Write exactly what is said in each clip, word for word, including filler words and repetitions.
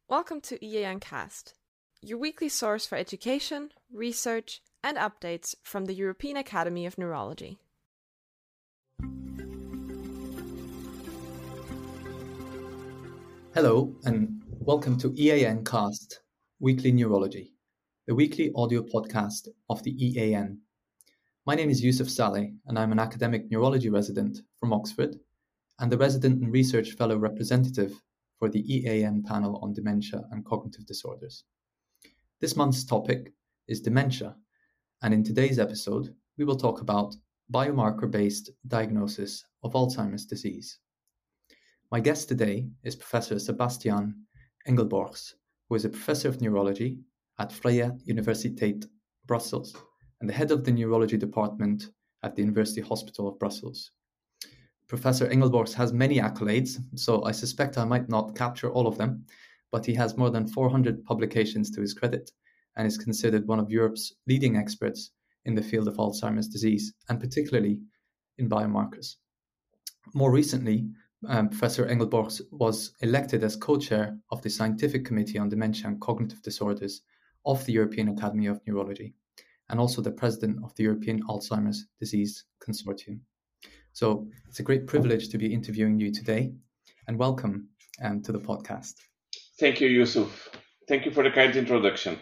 Welcome to E A N Cast, your weekly source for education, research, and updates from the European Academy of Neurology. Hello, and welcome to E A N Cast, Weekly Neurology, the weekly audio podcast of the E A N. My name is Yusuf Saleh, and I'm an academic neurology resident from Oxford and the resident and research fellow representative for the E A N panel on dementia and cognitive disorders. This month's topic is dementia, and in today's episode, we will talk about biomarker-based diagnosis of Alzheimer's disease. My guest today is Professor Sebastiaan Engelborgs, who is a professor of neurology at Vrije Universiteit Brussels and the head of the neurology department at the University Hospital of Brussels. Professor Engelborgs has many accolades, so I suspect I might not capture all of them, but he has more than four hundred publications to his credit and is considered one of Europe's leading experts in the field of Alzheimer's disease, and particularly in biomarkers. More recently, um, Professor Engelborgs was elected as co-chair of the Scientific Committee on Dementia and Cognitive Disorders of the European Academy of Neurology, and also the president of the European Alzheimer's Disease Consortium. So it's a great privilege to be interviewing you today, and welcome um, to the podcast. Thank you, Yusuf. Thank you for the kind introduction.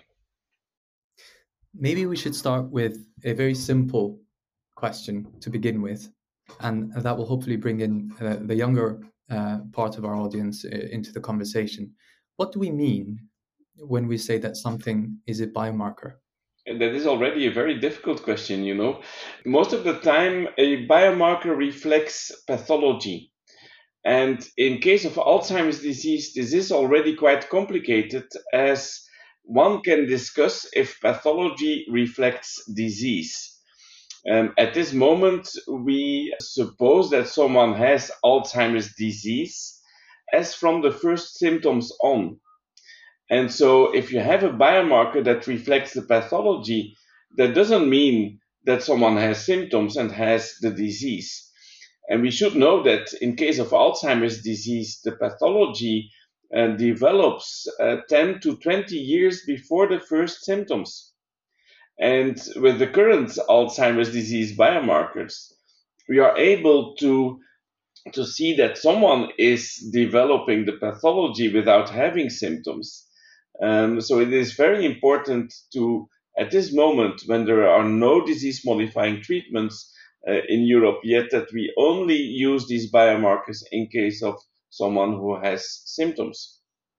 Maybe we should start with a very simple question to begin with, and that will hopefully bring in uh, the younger uh, part of our audience uh, into the conversation. What do we mean when we say that something is a biomarker? And that is already a very difficult question, you know. Most of the time, a biomarker reflects pathology. And in case of Alzheimer's disease, this is already quite complicated, as one can discuss if pathology reflects disease. Um, at this moment, we suppose that someone has Alzheimer's disease as from the first symptoms on. And so if you have a biomarker that reflects the pathology, that doesn't mean that someone has symptoms and has the disease. And we should know that in case of Alzheimer's disease, the pathology uh, develops uh, ten to twenty years before the first symptoms. And with the current Alzheimer's disease biomarkers, we are able to, to see that someone is developing the pathology without having symptoms. Um, so it is very important to, at this moment, when there are no disease-modifying treatments uh, in Europe yet, that we only use these biomarkers in case of someone who has symptoms.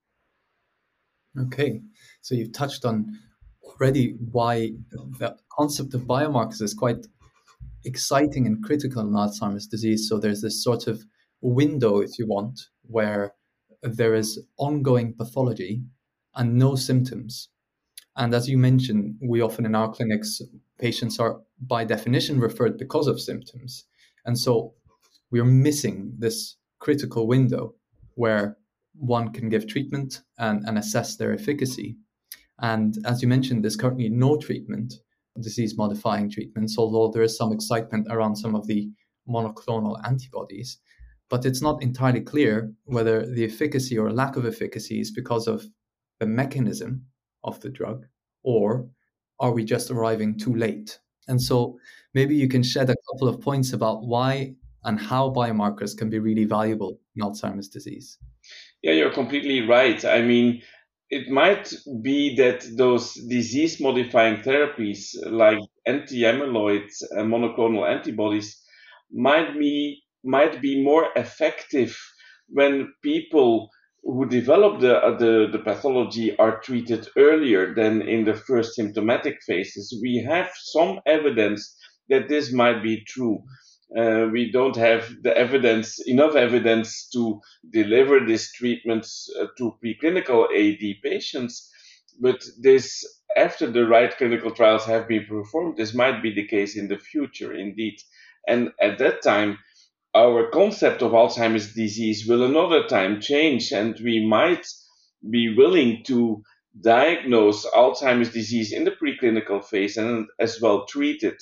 Okay, so you've touched on already why the concept of biomarkers is quite exciting and critical in Alzheimer's disease. So there's this sort of window, if you want, where there is ongoing pathology and no symptoms. And as you mentioned, we often in our clinics, patients are by definition referred because of symptoms. And so we're missing this critical window where one can give treatment and, and assess their efficacy. And as you mentioned, there's currently no treatment, disease-modifying treatments, although there is some excitement around some of the monoclonal antibodies. But it's not entirely clear whether the efficacy or lack of efficacy is because of the mechanism of the drug, or are we just arriving too late? And so maybe you can shed a couple of points about why and how biomarkers can be really valuable in Alzheimer's disease. Yeah, you're completely right. I mean, it might be that those disease-modifying therapies like anti-amyloid and monoclonal antibodies might be, might be more effective when people who develop the, uh, the, the pathology are treated earlier than in the first symptomatic phases. We have some evidence that this might be true. Uh, we don't have the evidence, enough evidence to deliver these treatments uh, to preclinical A D patients, but this, after the right clinical trials have been performed, this might be the case in the future, indeed. And at that time, our concept of Alzheimer's disease will another time change, and we might be willing to diagnose Alzheimer's disease in the preclinical phase and as well treat it.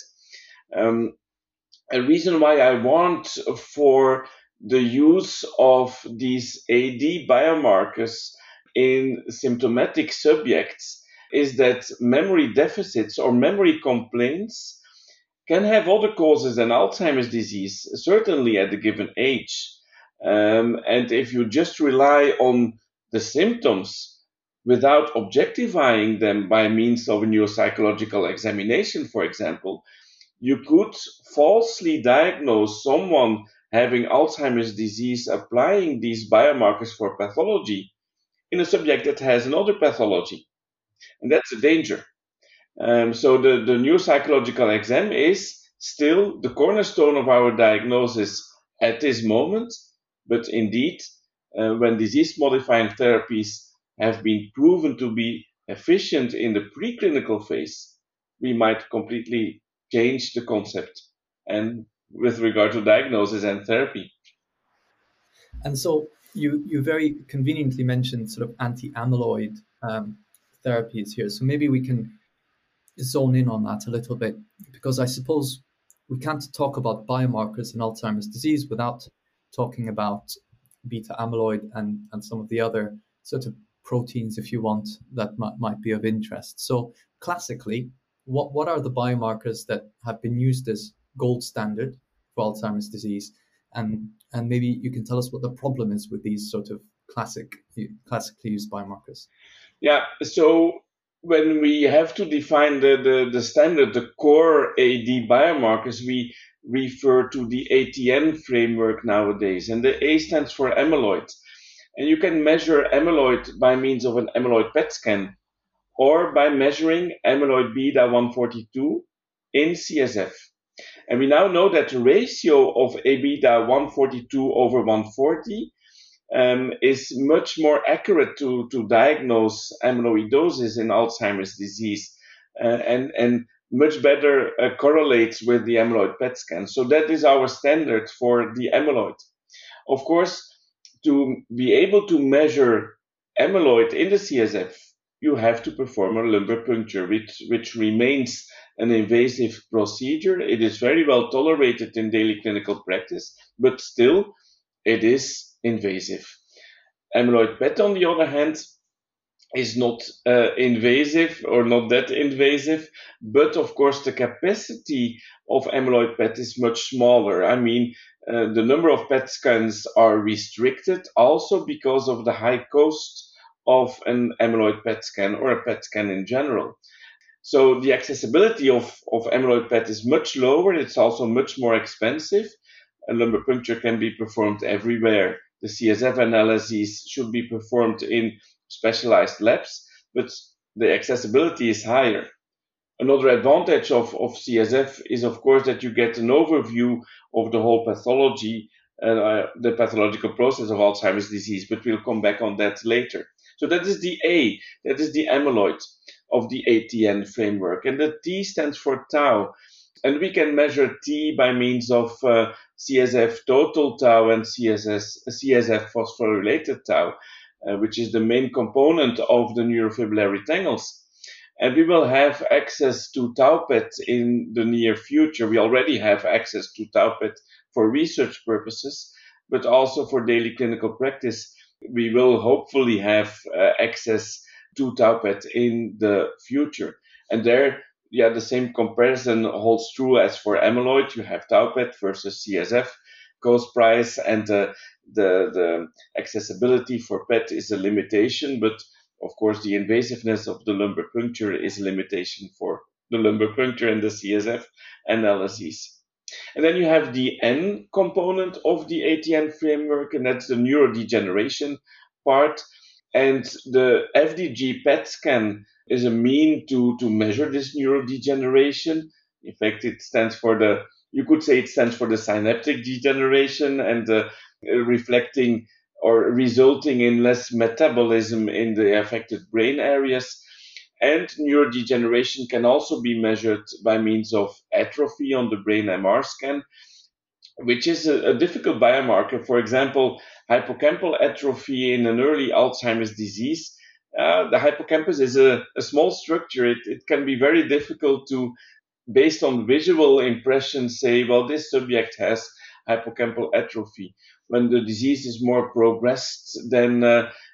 Um, a reason why I want for the use of these A D biomarkers in symptomatic subjects is that memory deficits or memory complaints can have other causes than Alzheimer's disease, certainly at a given age. Um, and if you just rely on the symptoms without objectifying them by means of a neuropsychological examination, for example, you could falsely diagnose someone having Alzheimer's disease applying these biomarkers for pathology in a subject that has another pathology. And that's a danger. Um, so the, the neuropsychological exam is still the cornerstone of our diagnosis at this moment. But indeed, uh, when disease-modifying therapies have been proven to be efficient in the preclinical phase, we might completely change the concept and with regard to diagnosis and therapy. And so you, you very conveniently mentioned sort of anti-amyloid um, therapies here. So maybe we can zone in on that a little bit, because I suppose we can't talk about biomarkers in Alzheimer's disease without talking about beta amyloid and, and some of the other sort of proteins, if you want, that might, might be of interest. So classically, what, what are the biomarkers that have been used as gold standard for Alzheimer's disease? And, and maybe you can tell us what the problem is with these sort of classic, classically used biomarkers. Yeah, so when we have to define the, the, the standard, the core A D biomarkers, we refer to the A T N framework nowadays. And the A stands for amyloid. And you can measure amyloid by means of an amyloid P E T scan or by measuring amyloid beta one forty-two in C S F. And we now know that the ratio of A beta one forty-two over one forty Um, is much more accurate to, to diagnose amyloidosis in Alzheimer's disease uh, and, and much better uh, correlates with the amyloid P E T scan. So that is our standard for the amyloid. Of course, to be able to measure amyloid in the C S F, you have to perform a lumbar puncture, which, which remains an invasive procedure. It is very well tolerated in daily clinical practice, but still it is invasive. Amyloid P E T, on the other hand, is not uh, invasive or not that invasive, but of course the capacity of amyloid P E T is much smaller. I mean, uh, the number of P E T scans are restricted also because of the high cost of an amyloid P E T scan or a P E T scan in general. So the accessibility of, of amyloid P E T is much lower. It's also much more expensive. A lumbar puncture can be performed everywhere. The C S F analyses should be performed in specialized labs, but the accessibility is higher. Another advantage of, of C S F is, of course, that you get an overview of the whole pathology, uh, the pathological process of Alzheimer's disease, but we'll come back on that later. So that is the A, that is the amyloid of the A T N framework. And the T stands for tau. And we can measure T by means of uh, C S F total tau and C S F phosphorylated tau, uh, which is the main component of the neurofibrillary tangles. And we will have access to tau P E T in the near future. We already have access to tau P E T for research purposes, but also for daily clinical practice. We will hopefully have uh, access to tau P E T in the future. And there, yeah, the same comparison holds true as for amyloid. You have tau P E T versus C S F cost price, and uh, the, the accessibility for P E T is a limitation, but of course the invasiveness of the lumbar puncture is a limitation for the lumbar puncture and the C S F analyses. And then you have the N component of the A T N framework, and that's the neurodegeneration part. And the F D G P E T scan is a mean to, to measure this neurodegeneration. In fact, it stands for the, you could say it stands for the synaptic degeneration and uh, reflecting or resulting in less metabolism in the affected brain areas. And neurodegeneration can also be measured by means of atrophy on the brain M R scan, which is a, a difficult biomarker. For example, hippocampal atrophy in an early Alzheimer's disease. Uh, the hippocampus is a, a small structure. It, it can be very difficult to, based on visual impressions, say, well, this subject has hippocampal atrophy. When the disease is more progressed, then uh,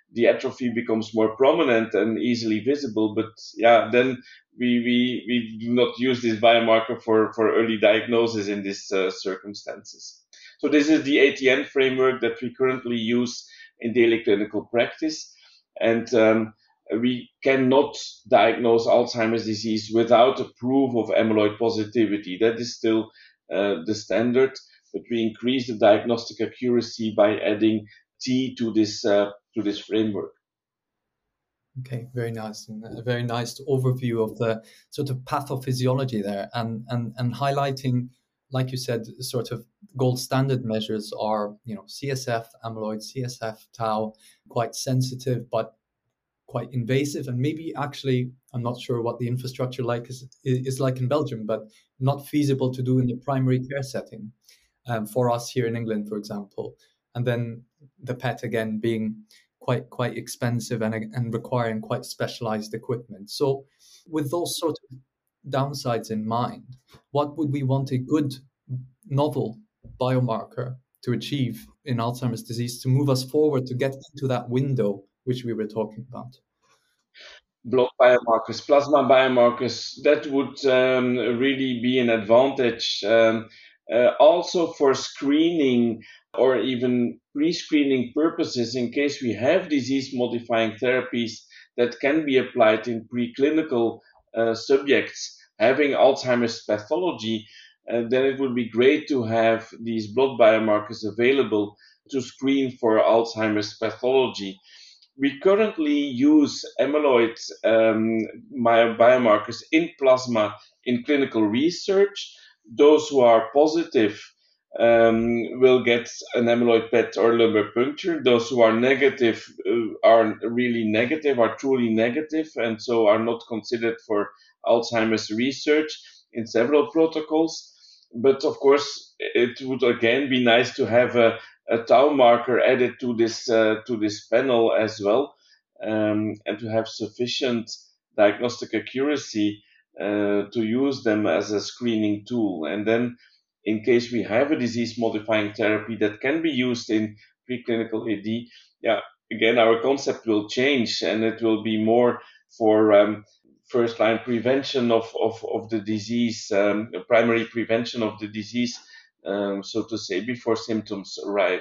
the atrophy becomes more prominent and easily visible. But yeah, then we we, we do not use this biomarker for, for early diagnosis in these uh, circumstances. So this is the A T N framework that we currently use in daily clinical practice. And um, we cannot diagnose Alzheimer's disease without a proof of amyloid positivity. That is still uh, the standard, but we increase the diagnostic accuracy by adding T to this uh, to this framework. Okay, very nice, and a very nice overview of the sort of pathophysiology there, and and and highlighting, like you said, sort of gold standard measures are, you know, C S F amyloid, C S F tau, quite sensitive, but quite invasive, and maybe actually, I'm not sure what the infrastructure like is, is like in Belgium, but not feasible to do in the primary care setting um, for us here in England, for example. And then the P E T again being quite quite expensive and, and requiring quite specialized equipment. So with those sort of downsides in mind, what would we want a good novel biomarker to achieve in Alzheimer's disease to move us forward to get into that window which we were talking about? Blood biomarkers, plasma biomarkers, that would um, really be an advantage. Um, uh, also for screening or even pre-screening purposes, in case we have disease-modifying therapies that can be applied in preclinical uh, subjects having Alzheimer's pathology, uh, then it would be great to have these blood biomarkers available to screen for Alzheimer's pathology. We currently use amyloid um, biomarkers in plasma in clinical research. Those who are positive um, will get an amyloid P E T or lumbar puncture. Those who are negative uh, are really negative, are truly negative, and so are not considered for Alzheimer's research in several protocols. But of course, it would again be nice to have a a tau marker added to this uh, to this panel as well, um, and to have sufficient diagnostic accuracy uh, to use them as a screening tool. And then, in case we have a disease-modifying therapy that can be used in preclinical A D, yeah, again, our concept will change, and it will be more for um, first-line prevention of, of, of the disease, um, primary prevention of the disease, Um, so to say, before symptoms arrive.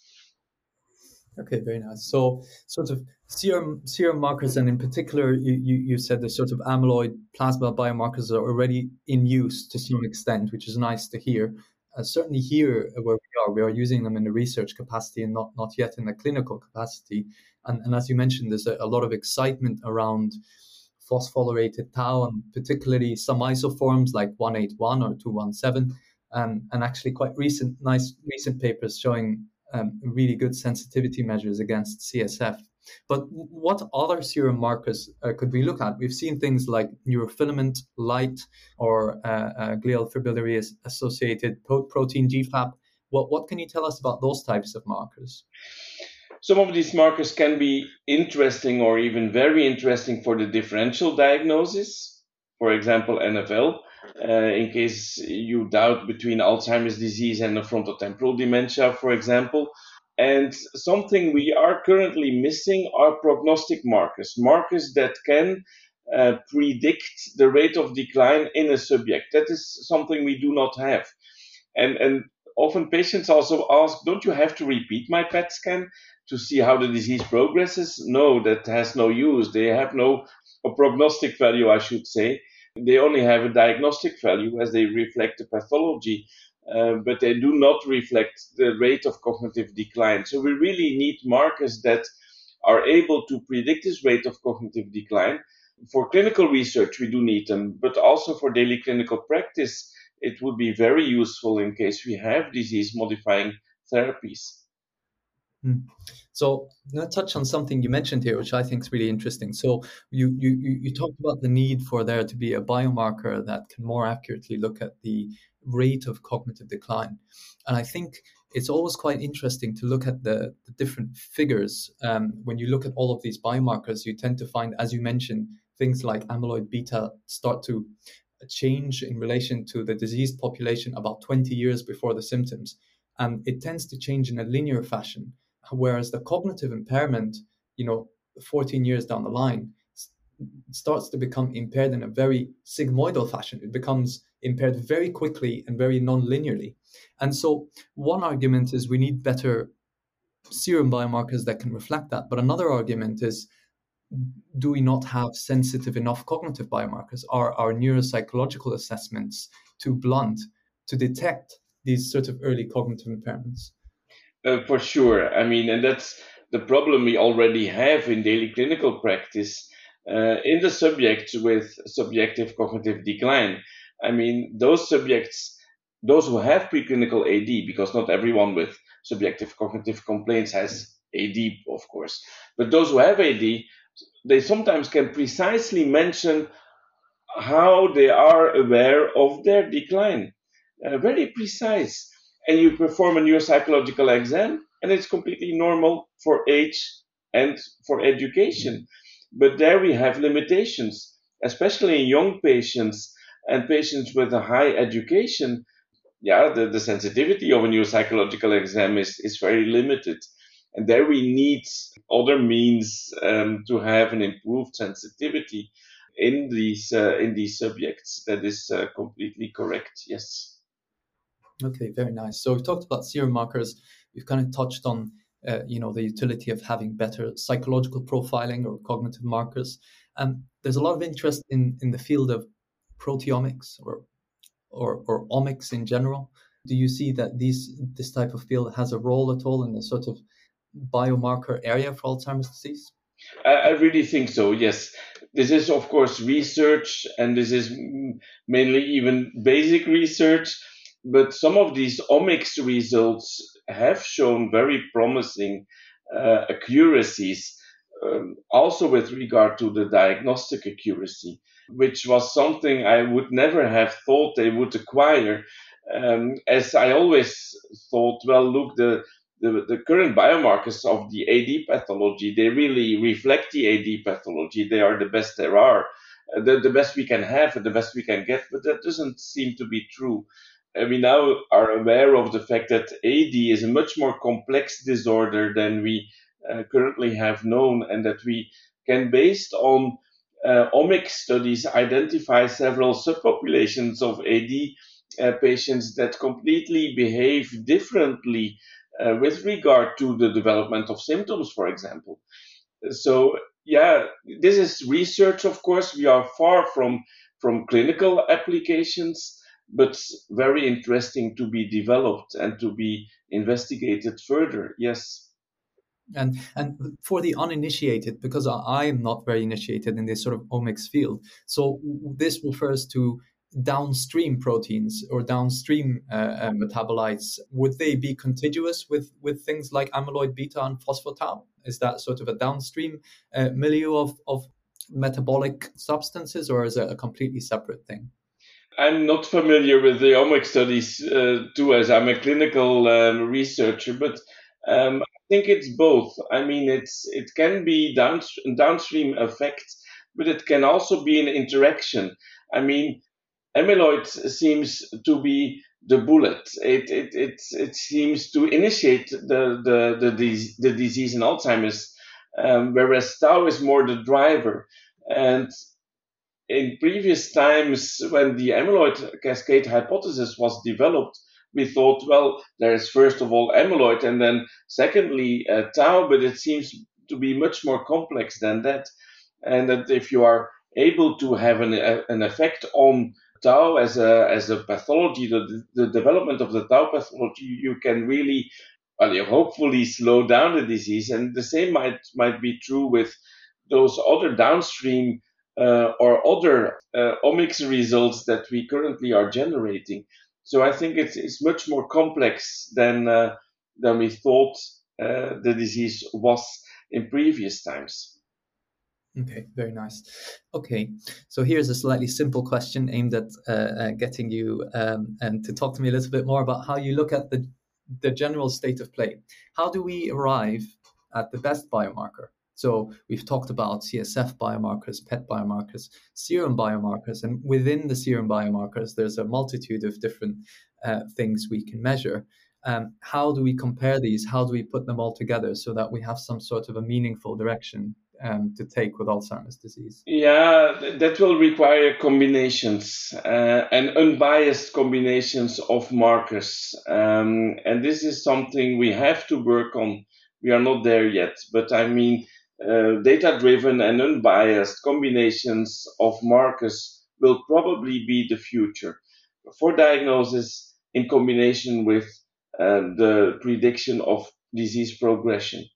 Okay, very nice. So, sort of serum serum markers, and in particular, you, you, you said the sort of amyloid plasma biomarkers are already in use to some extent, which is nice to hear. Uh, certainly here where we are, we are using them in the research capacity and not, not yet in the clinical capacity. And, and as you mentioned, there's a, a lot of excitement around phosphorylated tau, and particularly some isoforms like one eighty-one or two seventeen. And, and actually quite recent, nice recent papers showing um, really good sensitivity measures against C S F. But what other serum markers uh, could we look at? We've seen things like neurofilament light or uh, uh, glial fibrillary associated protein G FAP. What, what can you tell us about those types of markers? Some of these markers can be interesting or even very interesting for the differential diagnosis, for example, N F L. Uh, in case you doubt between Alzheimer's disease and the frontotemporal dementia, for example. And something we are currently missing are prognostic markers, markers that can uh, predict the rate of decline in a subject. That is something we do not have. And, and often patients also ask, don't you have to repeat my P E T scan to see how the disease progresses? No, that has no use. They have no a prognostic value, I should say. They only have a diagnostic value as they reflect the pathology, uh, but they do not reflect the rate of cognitive decline. So we really need markers that are able to predict this rate of cognitive decline. For clinical research, we do need them, but also for daily clinical practice, it would be very useful in case we have disease-modifying therapies. Hmm. So let's touch on something you mentioned here, which I think is really interesting. So you, you you talked about the need for there to be a biomarker that can more accurately look at the rate of cognitive decline. And I think it's always quite interesting to look at the, the different figures. Um, when you look at all of these biomarkers, you tend to find, as you mentioned, things like amyloid beta start to change in relation to the diseased population about twenty years before the symptoms. And it tends to change in a linear fashion. Whereas the cognitive impairment you know, fourteen years down the line, starts to become impaired in a very sigmoidal fashion. It becomes impaired very quickly and very non-linearly. And so one argument is we need better serum biomarkers that can reflect that. But another argument is, do we not have sensitive enough cognitive biomarkers? Are our neuropsychological assessments too blunt to detect these sort of early cognitive impairments? Uh, for sure. I mean, and that's the problem we already have in daily clinical practice uh, in the subjects with subjective cognitive decline. I mean, those subjects, those who have preclinical A D, because not everyone with subjective cognitive complaints has A D, of course, but those who have A D, they sometimes can precisely mention how they are aware of their decline. Uh, very precise. And you perform a neuropsychological exam, and it's completely normal for age and for education. But there we have limitations, especially in young patients and patients with a high education. Yeah, the, the sensitivity of a neuropsychological exam is, is very limited. And there we need other means um, to have an improved sensitivity in these uh, in these subjects. That is uh, completely correct. Yes. Okay, very nice. So we've talked about serum markers. We've kind of touched on, uh, you know, the utility of having better psychological profiling or cognitive markers. And um, there's a lot of interest in, in the field of proteomics or, or or omics in general. Do you see that these this type of field has a role at all in the sort of biomarker area for Alzheimer's disease? I, I really think so. Yes, this is of course research, and this is mainly even basic research. But some of these omics results have shown very promising uh, accuracies, um, also with regard to the diagnostic accuracy, which was something I would never have thought they would acquire. Um, as I always thought, well, look, the, the, the current biomarkers of the A D pathology, they really reflect the A D pathology. They are the best there are, uh, the, the best we can have, and the best we can get, but that doesn't seem to be true. We now are aware of the fact that A D is a much more complex disorder than we uh, currently have known, and that we can, based on uh, omics studies, identify several subpopulations of A D uh, patients that completely behave differently uh, with regard to the development of symptoms, for example. So, yeah, this is research, of course. We are far from, from clinical applications, but very interesting to be developed and to be investigated further. Yes. And and for the uninitiated, because I am not very initiated in this sort of omics field, so this refers to downstream proteins or downstream uh, uh, metabolites. Would they be contiguous with, with things like amyloid beta and phospho-tau? Is that sort of a downstream uh, milieu of, of metabolic substances, or is it a completely separate thing? I'm not familiar with the omics studies uh, too, as I'm a clinical um, researcher, but um, I think it's both. I mean, it's it can be down, downstream effect, but it can also be an interaction. I mean, amyloid seems to be the bullet. It it it, it seems to initiate the the the, disease, the disease in Alzheimer's, um, whereas tau is more the driver. And in previous times, when the amyloid cascade hypothesis was developed, we thought, well, there is first of all amyloid, and then secondly uh, tau, but it seems to be much more complex than that. And that if you are able to have an, a, an effect on tau as a as a pathology, the, the development of the tau pathology, you can really, well, you hopefully slow down the disease. And the same might might be true with those other downstream uh, or other uh, omics results that we currently are generating. So I think it's it's much more complex than uh, than we thought uh, the disease was in previous times. Okay, very nice. Okay, so here's a slightly simple question aimed at uh, uh, getting you um, and to talk to me a little bit more about how you look at the the general state of play. How do we arrive at the best biomarker? So we've talked about C S F biomarkers, P E T biomarkers, serum biomarkers, and within the serum biomarkers, there's a multitude of different uh, things we can measure. Um, how do we compare these? How do we put them all together so that we have some sort of a meaningful direction um, to take with Alzheimer's disease? Yeah, th- that will require combinations uh, and unbiased combinations of markers. Um, and this is something we have to work on. We are not there yet, but I mean, uh, data-driven and unbiased combinations of markers will probably be the future for diagnosis in combination with uh, the prediction of disease progression.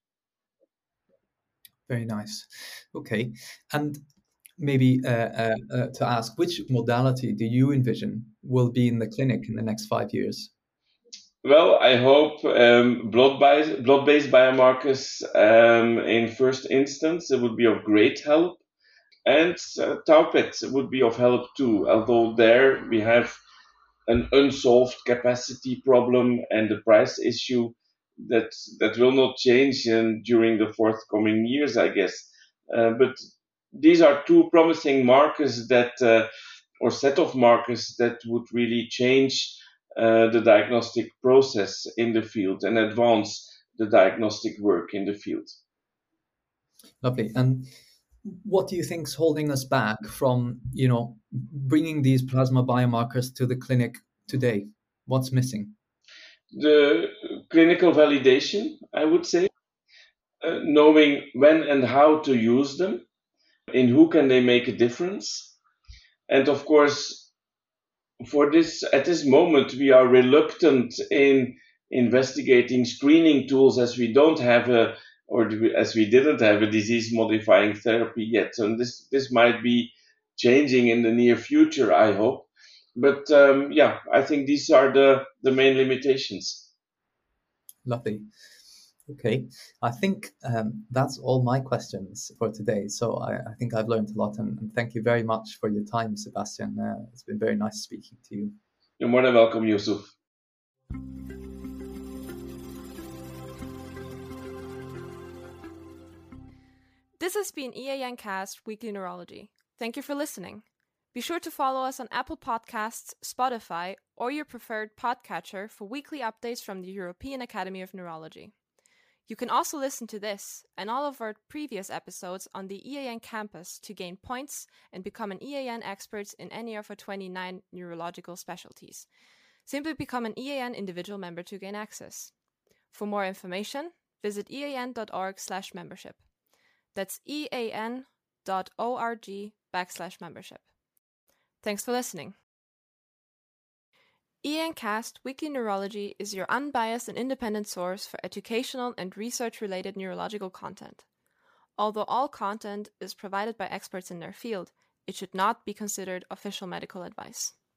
Very nice. Okay. And maybe uh, uh, uh, to ask, which modality do you envision will be in the clinic in the next five years? Well, I hope um, blood-based, blood-based biomarkers um, in first instance it would be of great help, and uh, tau P E T would be of help too. Although there we have an unsolved capacity problem and the price issue that that will not change in, during the forthcoming years, I guess. Uh, but these are two promising markers that, uh, or set of markers that would really change uh, the diagnostic process in the field and advance the diagnostic work in the field. Lovely. And what do you think is holding us back from, you know, bringing these plasma biomarkers to the clinic today? What's missing? The clinical validation, I would say, uh, knowing when and how to use them, in who can they make a difference, and of course, for this at this moment, we are reluctant in investigating screening tools as we don't have a or as we didn't have a disease modifying therapy yet. And this this might be changing in the near future, I hope. But um, yeah, I think these are the, the main limitations. Lovely. Okay, I think um, that's all my questions for today. So I, I think I've learned a lot, and, and thank you very much for your time, Sebastian. Uh, it's been very nice speaking to you. You're more than welcome, Yusuf. This has been E A N Cast Weekly Neurology. Thank you for listening. Be sure to follow us on Apple Podcasts, Spotify, or your preferred podcatcher for weekly updates from the European Academy of Neurology. You can also listen to this and all of our previous episodes on the E A N campus to gain points and become an E A N expert in any of our twenty-nine neurological specialties. Simply become an E A N individual member to gain access. For more information, visit ean.org slash membership. That's ean.org backslash membership. Thanks for listening. E A N Cast Weekly Neurology is your unbiased and independent source for educational and research-related neurological content. Although all content is provided by experts in their field, it should not be considered official medical advice.